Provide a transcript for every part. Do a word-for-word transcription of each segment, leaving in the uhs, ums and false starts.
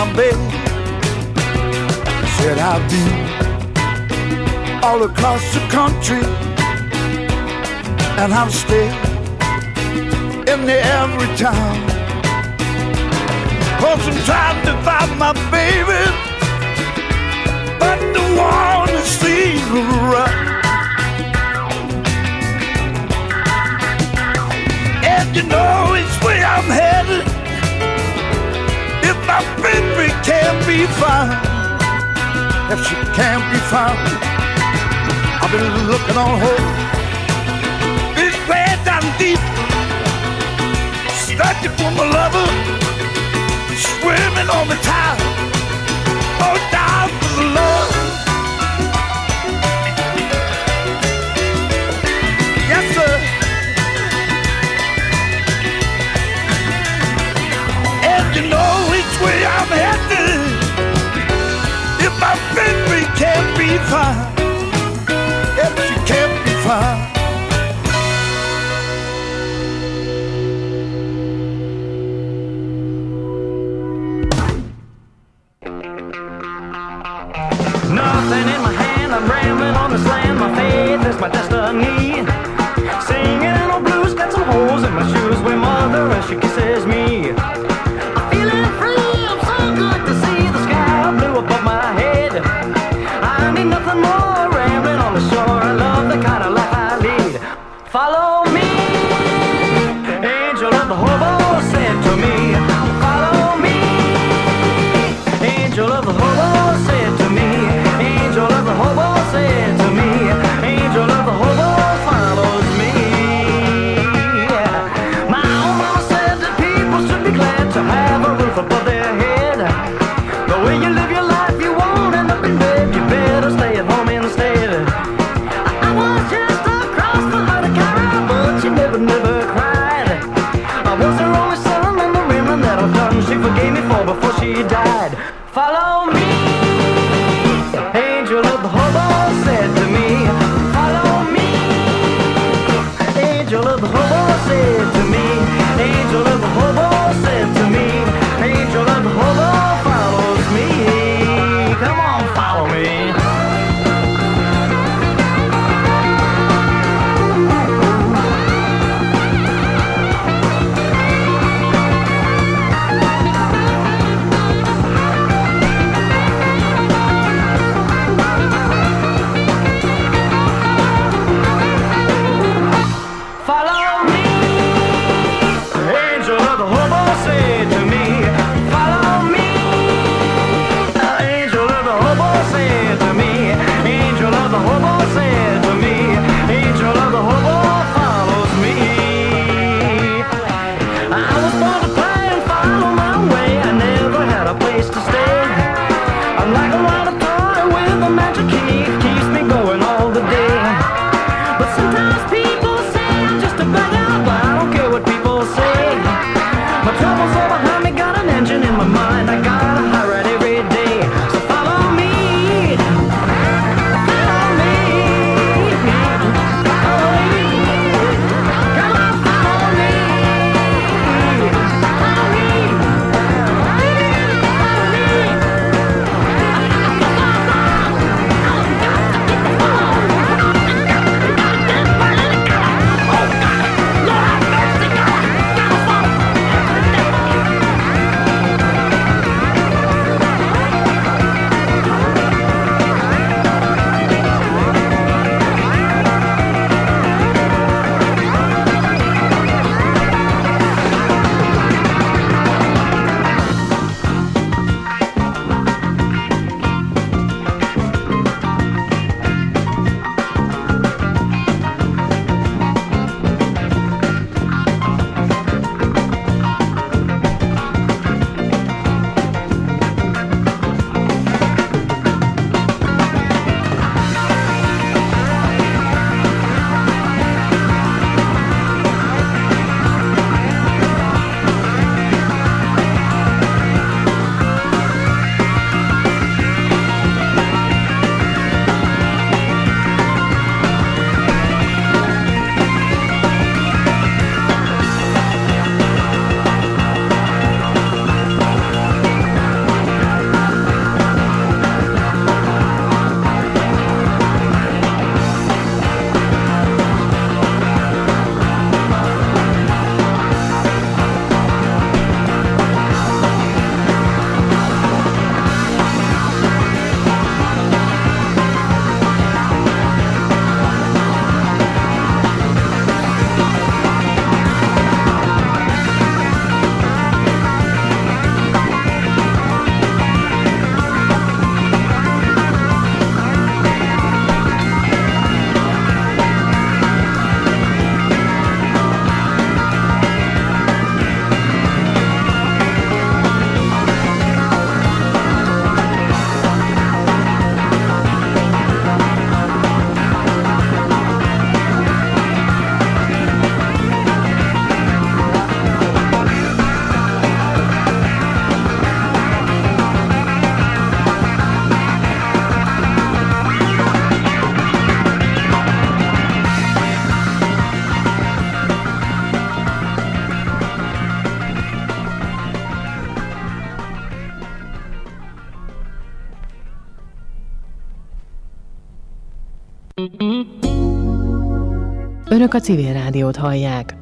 my bed. Said I'll be all across the country, and I'm still in the every town. 'Cause I'm trying to find my baby, but the one that seems right. And you know it's where I'm headed. If my baby can't be found, if she can't be found, I've been looking on her. Been way down deep, searching for my lover, swimming on the tide, oh down for the love. Yes, sir. And you know which way I'm headed. If my baby can't be found, if she can't be found. Nothing in my hand, I'm rambling on this land. My faith is my destiny. Singing in old blues, got some holes in my shoes where mother as she kisses me. I'm feeling free, I'm so good to see the sky blue above my head. I need nothing more, rambling on the shore. I love the kind of life I lead. Follow me, angel of the hobo said to me. Follow me, angel of the hobo said to me. Angel of the hobo said to me. Angel of the hobo follows me. My own mama said that people should be glad to have a roof above their head. The way you live your life, you won't end up in bed. You better stay at home instead. I was just across the Hurricane, but she never, never cried. I was her only son and the rambling that I've done she forgave me for before she died. Follow me, angel of the hobo said to me. Follow me, angel of the hobo said to me. Angel of the hobo said to me. Angel of the hobo follows me. Come on, follow me. Önök a Civil Rádiót hallják.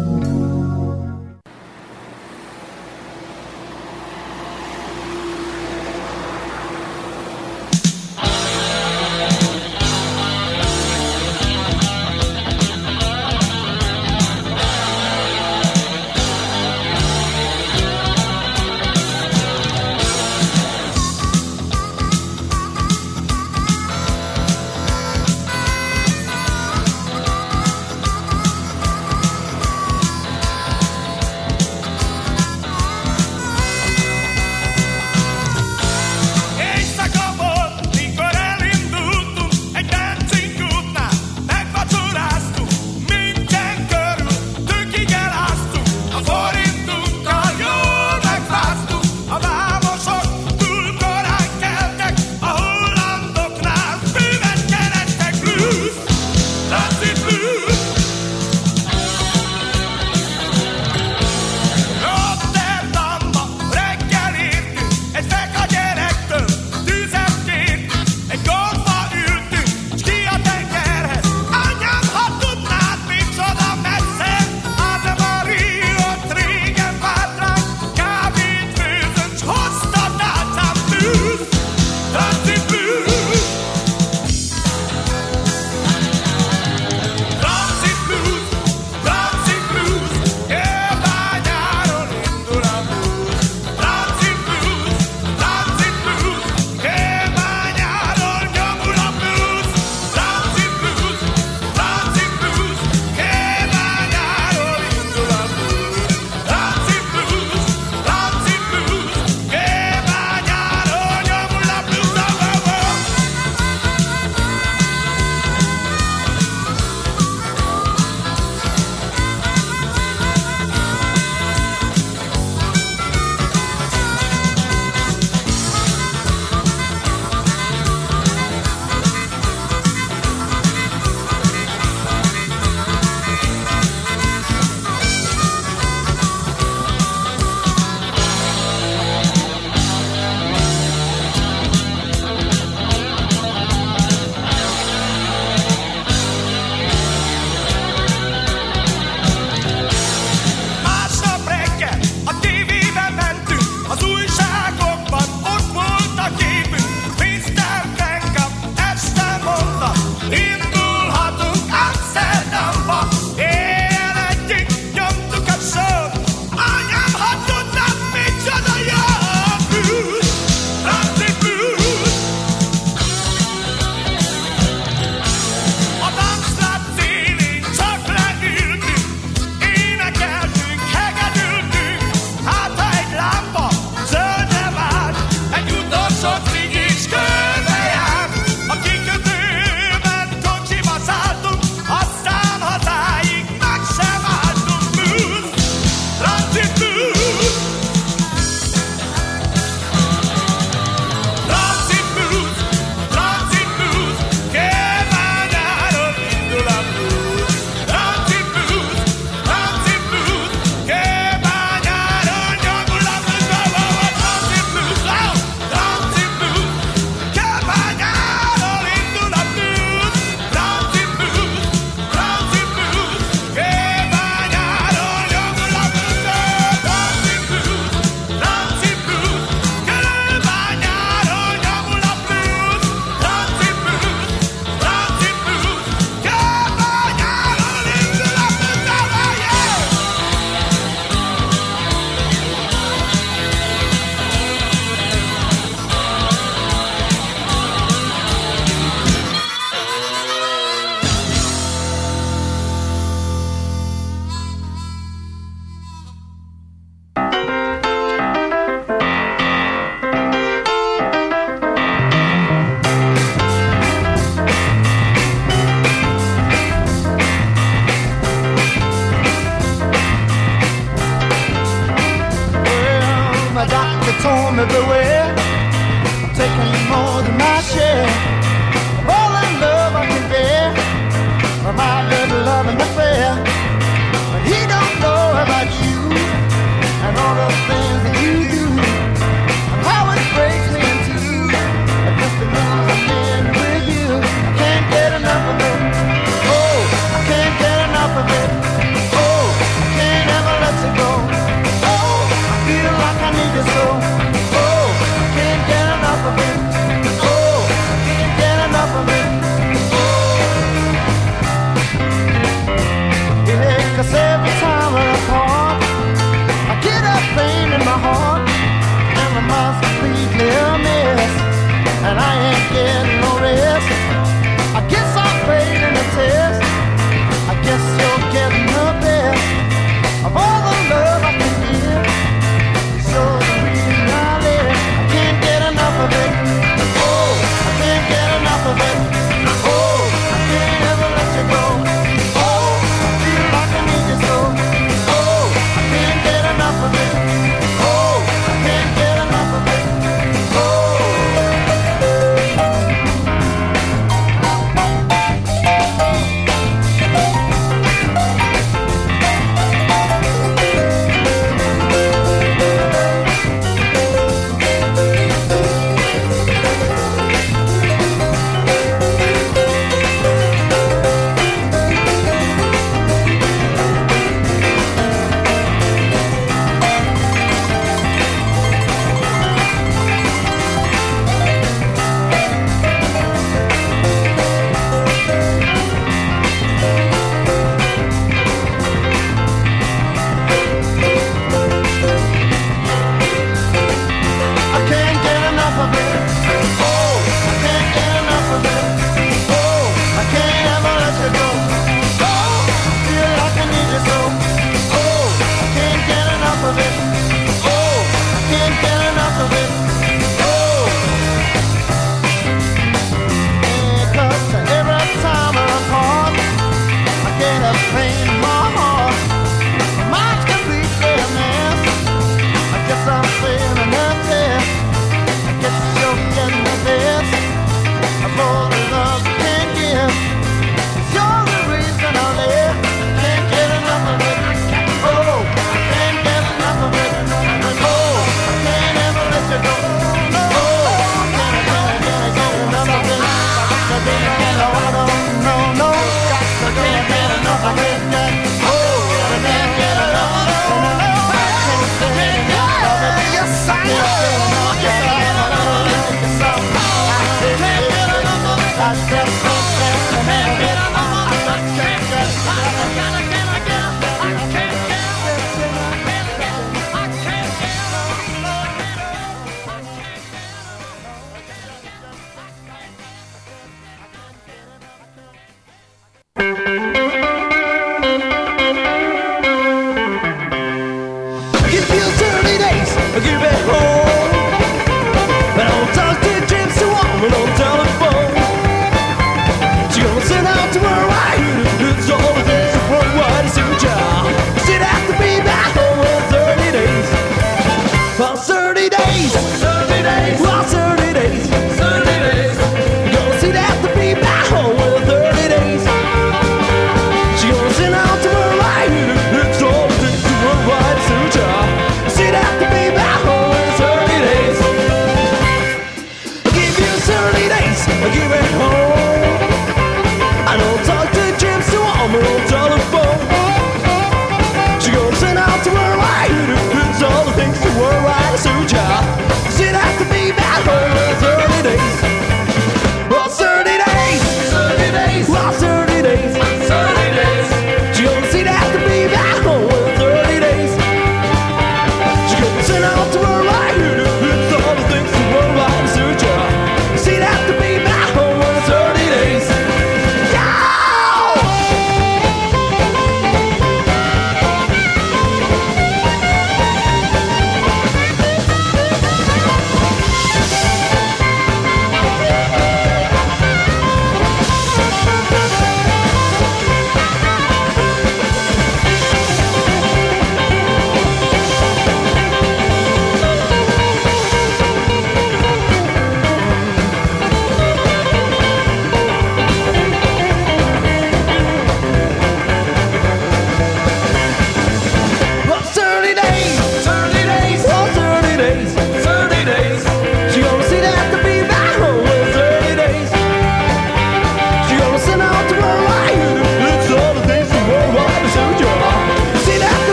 home everywhere. I'm taking more than my share of all the love I can bear from my little loving affair. But he don't know about you and all the things that you do, and how it breaks me in two. Just to lose again with you, I can't get enough of and I ain't getting no rest. I guess I failed in the test. I guess you're getting the best of all the love I can give. So the reason I live, I can't get enough of it. Oh, I can't get enough of it. Oh, I can't ever let you go. Oh, I feel like I need you so. Oh, I can't get enough of it. Oh, I can't get enough of it. Oh.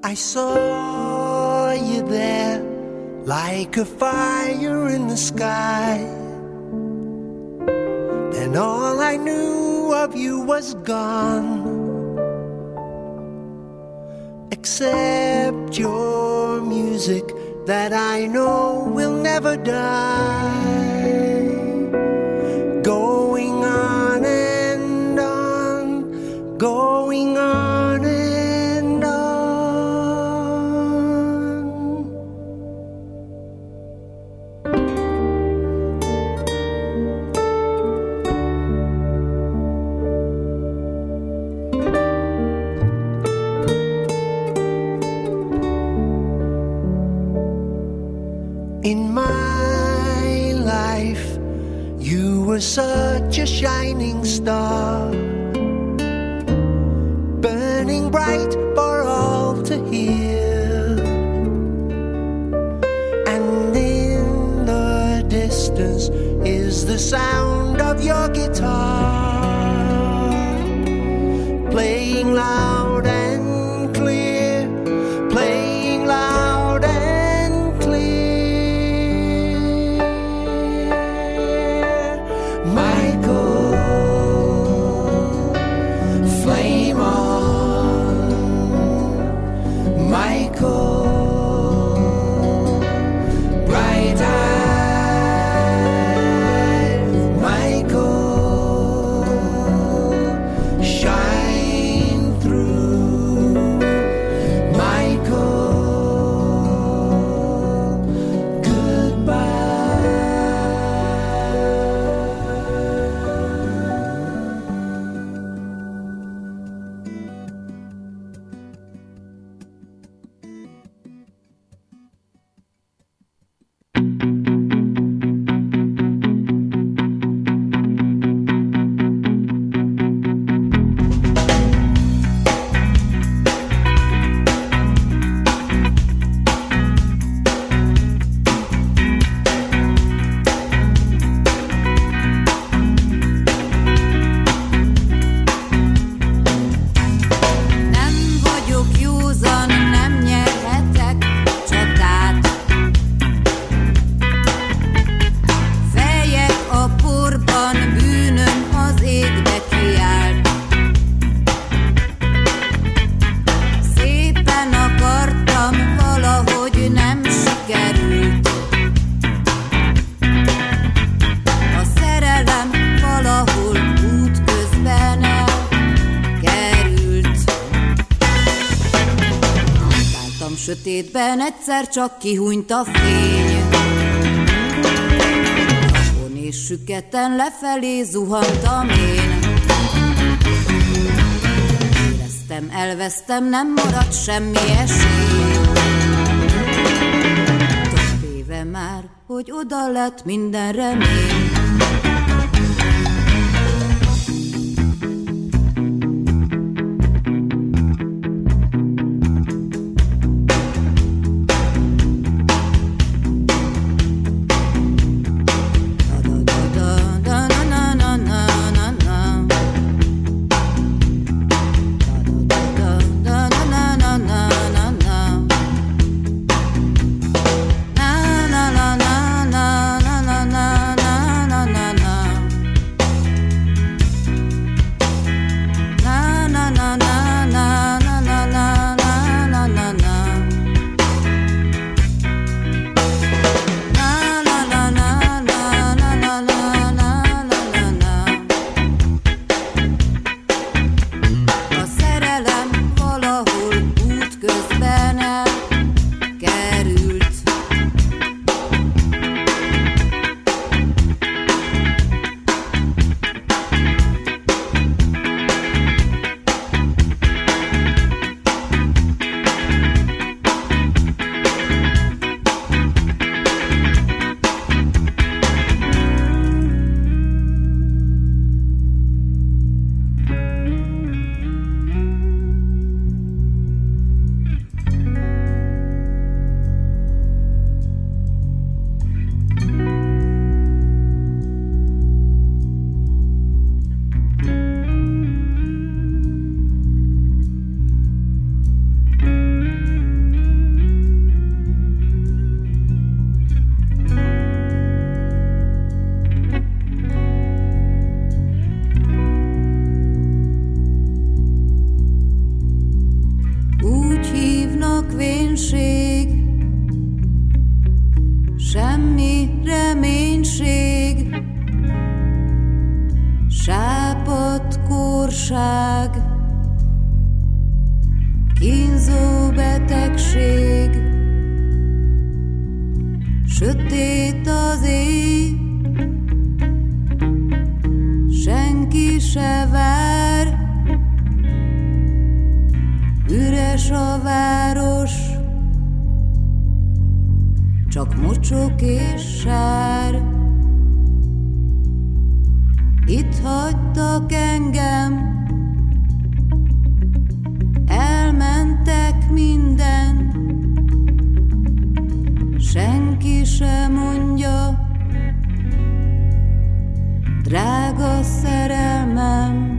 I saw you there like a fire in the sky, and all I knew of you was gone, except your music that I know will never die, going on and on, going on and on. In my life, you were such a shining star, burning bright for all to hear. And in the distance is the sound of your guitar, playing loud and clear, playing loud and clear. Sötétben egyszer csak kihúnyt a fény, vakon és süketen lefelé zuhantam én. Éreztem, elvesztem, nem maradt semmi esély. Több éve már, hogy oda lett minden remény. Na szegénység, semmi reménység, sápadt kórság, kínzó betegség, sötét az éj, senki se vár, üres a város, csak mocsok és sár. Itt hagytak engem, elmentek minden, senki se mondja, drága szerelmem.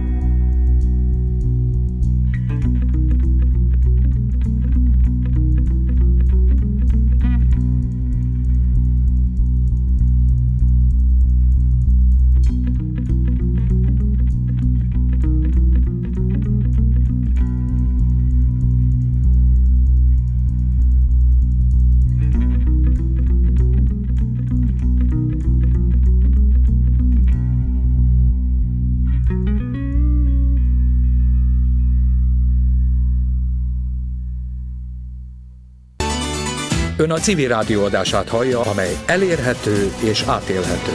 Ön a civil rádió adását hallja, amely elérhető és átélhető.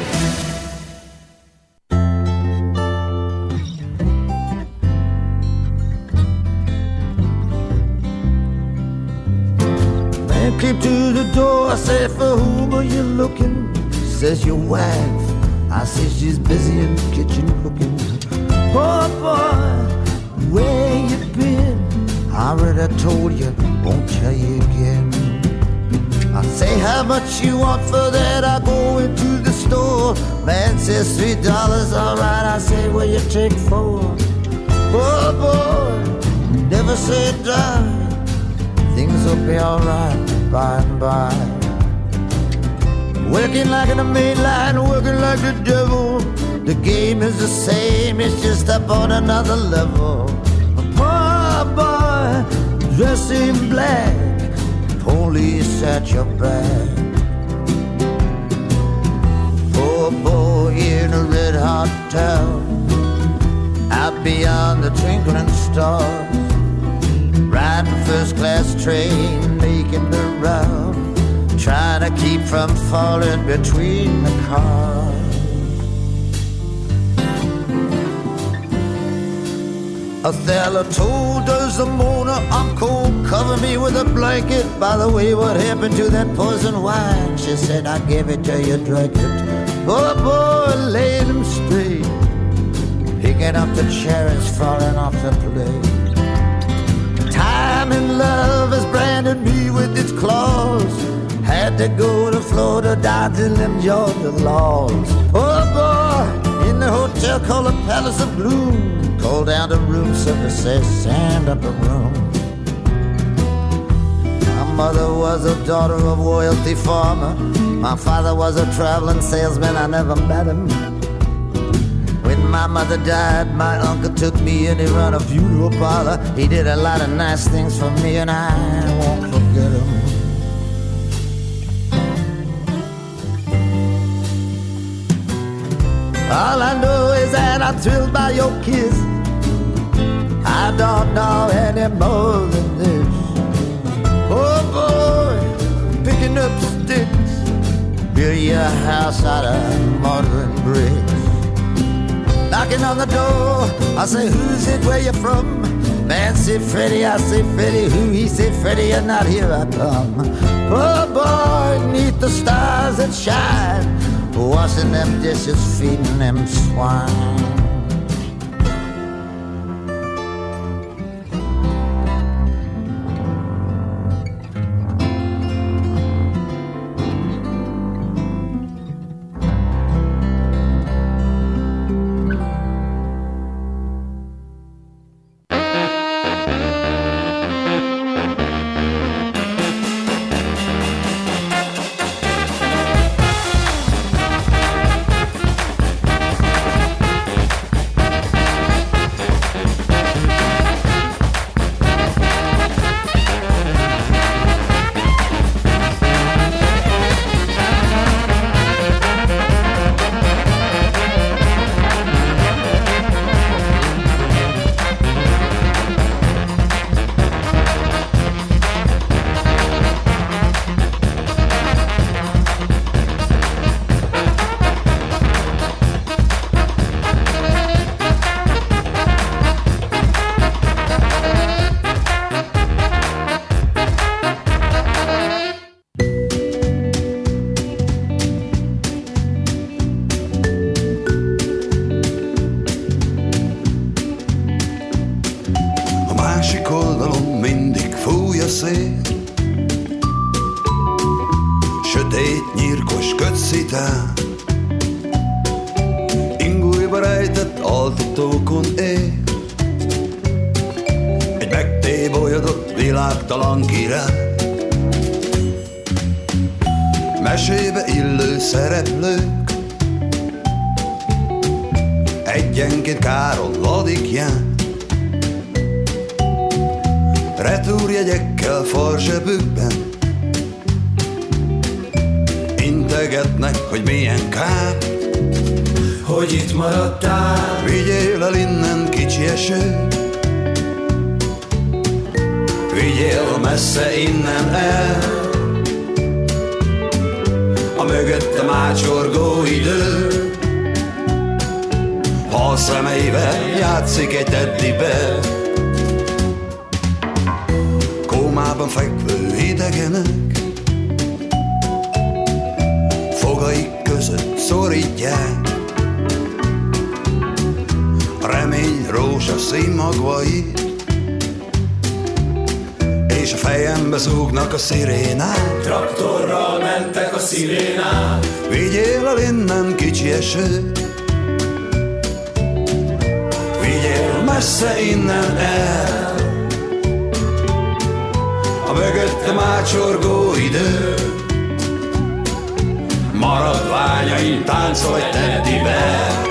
Man came to the door, I said, for whom are you looking? She says, your wife. I said, she's busy in the kitchen cooking. Poor boy, where you been? I already told you, won't tell you again. I say, how much you want for that? I go into the store. Man says three dollars, all right. I say, well, you take four. Oh boy, never say die. Things will be all right by and by. Working like in the main line, working like the devil. The game is the same, it's just up on another level. A poor boy, dressed in black, police at your back. Poor boy in a red hot town, out beyond the twinkling stars, riding first class train, making the round, trying to keep from falling between the cars. Othello told Desdemona, I'm cold, cover me with a blanket. By the way, what happened to that poison wine? She said, I gave it to you, drank it. Poor boy, laying him straight, picking up the cherries falling off the plate. Time and love has branded me with its claws. Had to go to Florida, dodging them Georgia laws. Poor boy, in the hotel called the Palace of Gloom, called down to room service, says, stand up a room. My mother was a daughter of a wealthy farmer. My father was a traveling salesman, I never met him. When my mother died, my uncle took me and he ran a funeral parlor. He did a lot of nice things for me and I won't forget him. All I know is that I'm thrilled by your kiss. I don't know any more than this. Oh boy, picking up sticks, build your house out of mortar and bricks. Knocking on the door, I say, who's it, where you from? Man say Freddie, I say Freddie, who? He say Freddie, you're not here, I come. Oh boy, neath the stars that shine, washing them dishes, feeding them swine. szél, sötét, nyírkos kötszitán, ingújba rejtett altatókon él. Egy megtébolyodott világtalan király, mesébe illő szereplők, egyenként káron ladikján, retúrjegyekkel farzsebükben, integetnek, hogy milyen kár, hogy itt maradtál. Vigyél el innen, kicsi eső, vigyél messze innen el, a mögöttem ácsorgó idő, hal szemeivel játszik egy teddibe. Kómában fekvő idegenek, fogaik között szorítják a remény rózsaszín magvait, és a fejembe zúgnak a szirénák. Traktorral mentek a szirénák. Vigyél el innen, kicsi eső, vigyél messze innen el, a mögöttem ácsorgó idő, maradványain táncol egy teddibe.